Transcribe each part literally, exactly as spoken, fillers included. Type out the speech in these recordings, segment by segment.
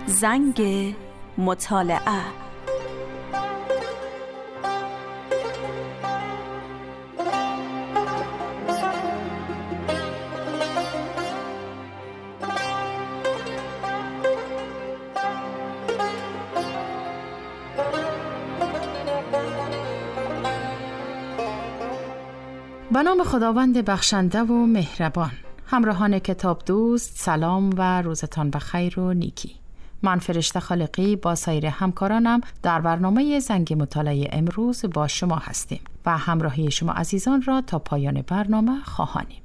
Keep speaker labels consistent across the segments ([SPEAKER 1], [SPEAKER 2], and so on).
[SPEAKER 1] زنگ مطالعه.
[SPEAKER 2] به نام خداوند بخشنده و مهربان. همراهان کتاب دوست، سلام و روزتان بخیر و نیکی. من فرشته خالقی با سایر همکارانم در برنامه زنگ مطالعه امروز با شما هستیم و همراهی شما عزیزان را تا پایان برنامه خواهانیم.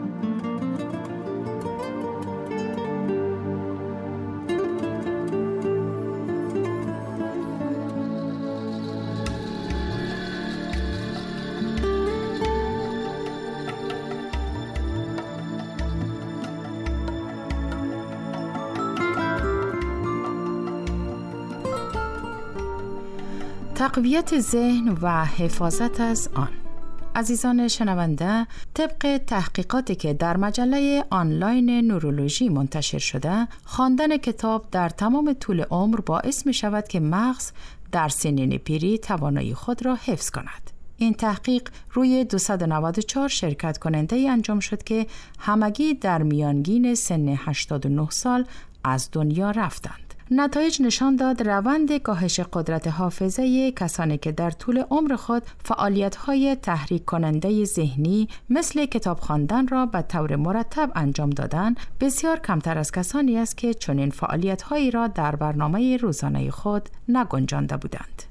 [SPEAKER 2] تقویت ذهن و حفاظت از آن. عزیزان شنونده، طبق تحقیقاتی که در مجله آنلاین نورولوژی منتشر شده، خواندن کتاب در تمام طول عمر باعث می شود که مغز در سنین پیری توانایی خود را حفظ کند. این تحقیق روی دویست و نود و چهار شرکت کننده ای انجام شد که همگی در میانگین سن هشتاد و نه سال از دنیا رفتند. نتایج نشان داد روند کاهش قدرت حافظه کسانی که در طول عمر خود فعالیت‌های تحریک کننده ذهنی مثل کتاب خواندن را به طور مرتب انجام دادن بسیار کمتر از کسانی است که چنین فعالیت‌هایی را در برنامه روزانه خود نگنجانده بودند.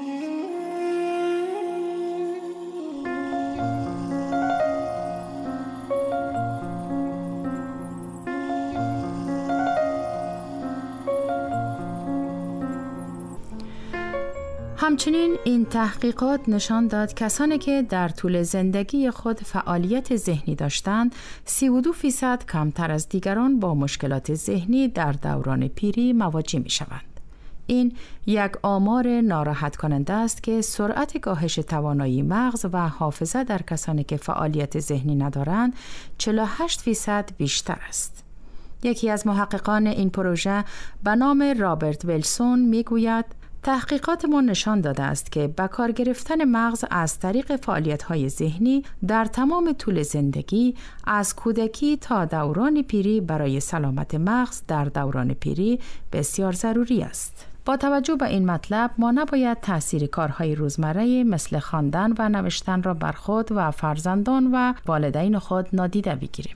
[SPEAKER 2] همچنین این تحقیقات نشان داد کسانی که در طول زندگی خود فعالیت ذهنی داشتند سی و دو فیصد کمتر از دیگران با مشکلات ذهنی در دوران پیری مواجه می شوند. این یک آمار ناراحت کننده است که سرعت کاهش توانایی مغز و حافظه در کسانی که فعالیت ذهنی ندارند چهل و هشت فیصد بیشتر است. یکی از محققان این پروژه به نام رابرت ویلسون می گوید تحقیقاتمان نشان داده است که به کار گرفتن مغز از طریق فعالیت‌های ذهنی در تمام طول زندگی از کودکی تا دوران پیری برای سلامت مغز در دوران پیری بسیار ضروری است. با توجه به این مطلب ما نباید تأثیر کارهای روزمره مثل خواندن و نوشتن را بر خود و فرزندان و والدین خود نادیده بگیریم.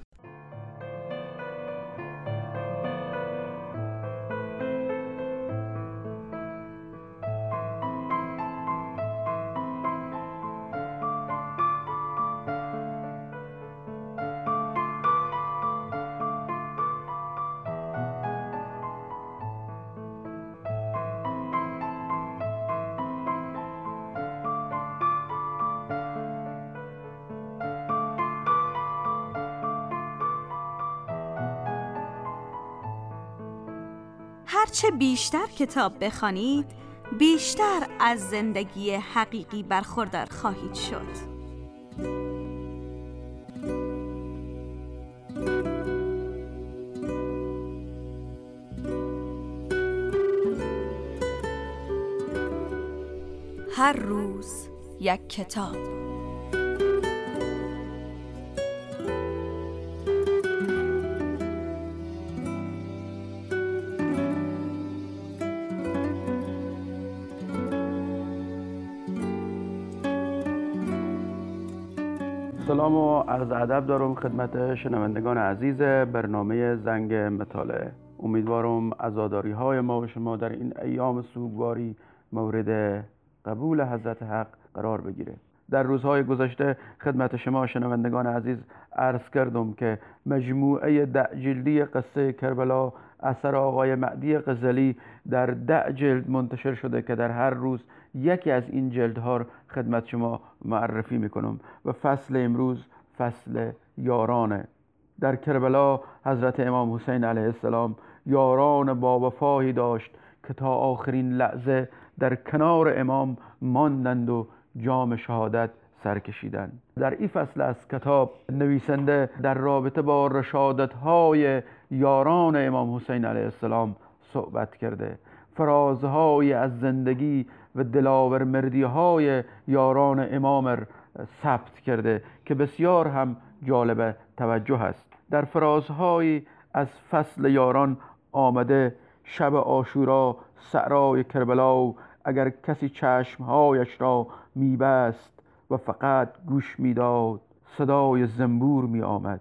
[SPEAKER 1] هرچه بیشتر کتاب بخوانید، بیشتر از زندگی حقیقی برخوردار خواهید شد. هر روز یک کتاب.
[SPEAKER 3] سلام و عرض ادب دارم خدمت شنوندگان عزیز برنامه زنگ مطالعه. امیدوارم عزاداری های ما و شما در این ایام سوگواری مورد قبول حضرت حق قرار بگیره. در روزهای گذشته خدمت شما شنوندگان عزیز عرض کردم که مجموعه ده جلدی قصه کربلا اثر آقای مهدی غزالی در ده جلد منتشر شده که در هر روز یکی از این جلدها خدمت شما معرفی میکنم و فصل امروز فصل یارانه. در کربلا حضرت امام حسین علیه السلام یاران با وفایی داشت که تا آخرین لحظه در کنار امام ماندند و جام شهادت سر کشیدند. در این فصل از کتاب نویسنده در رابطه با رشادت‌های یاران امام حسین علیه السلام صحبت کرده، فرازهای از زندگی و دلاور مردیهای یاران امام ثبت کرده که بسیار هم جالب توجه است. در فرازهای از فصل یاران آمده: شب عاشورا صحرای کربلا، اگر کسی چشمهایش را میبست و فقط گوش میداد، صدای زنبور می آمد،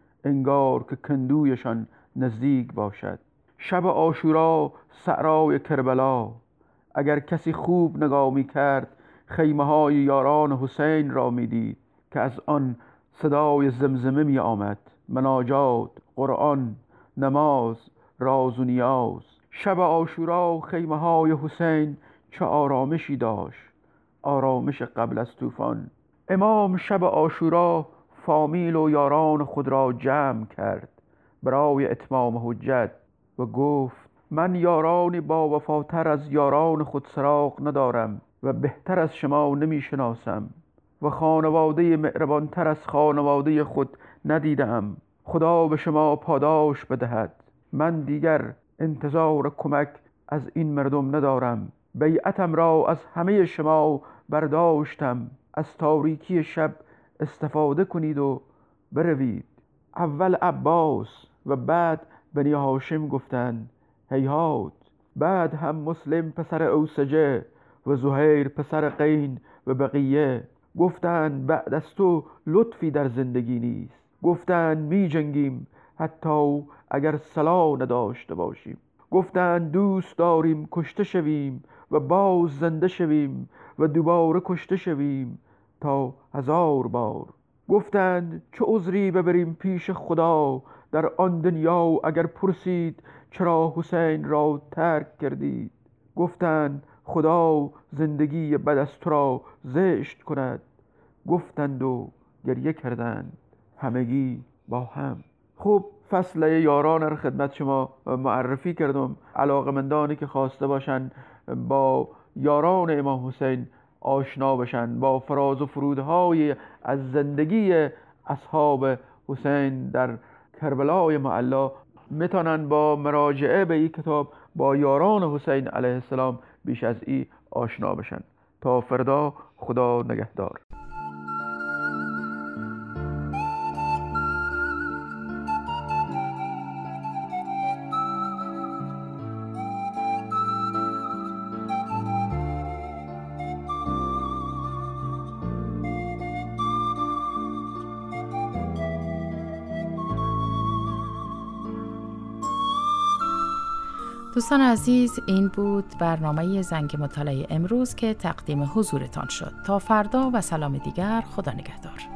[SPEAKER 3] انگار که کندویشان نزدیک باشد. شب عاشورا صحرای کربلا، اگر کسی خوب نگاه می کرد، خیمه های یاران حسین را می دید که از آن صدای زمزمه می آمد، مناجات، قرآن، نماز، راز و نیاز. شب عاشورا خیمه های حسین چه آرامشی داشت، آرامش قبل از طوفان. امام شب عاشورا فامیل و یاران خود را جمع کرد برای اتمام حجت و گفت: من یارانی با وفاتر از یاران خود سراغ ندارم و بهتر از شما نمی شناسم و خانواده مهربانتر از خانواده خود ندیدم. خدا به شما پاداش بدهد. من دیگر انتظار کمک از این مردم ندارم. بیعتم را از همه شما برداشتم. از تاریکی شب استفاده کنید و بروید. اول عباس و بعد بنی هاشم گفتند هیهات. بعد هم مسلم پسر اوسجه و زهیر پسر قین و بقیه گفتند بعد از تو لطفی در زندگی نیست. گفتند می جنگیم حتی اگر سلاح نداشته باشیم. گفتند دوست داریم کشته شویم و باز زنده شویم و دوباره کشته شویم تا هزار بار. گفتند چه عذری ببریم پیش خدا در آن دنیا اگر پرسید چرا حسین را ترک کردید. گفتند خدا زندگی بعد از تو را زشت کند. گفتند و گریه کردند همگی با هم. خب فصل یاران را خدمت شما معرفی کردم. علاقمندانی که خواسته باشن با یاران امام حسین آشنا بشن، با فراز و فرودهای از زندگی اصحاب حسین در کربلای معلا، میتونن با مراجعه به این کتاب با یاران حسین علیه السلام بیش از این آشنا بشن. تا فردا، خدا نگهدار.
[SPEAKER 2] دوستان عزیز، این بود برنامه زنگ مطالعه امروز که تقدیم حضورتان شد. تا فردا و سلام دیگر، خدا نگهدار.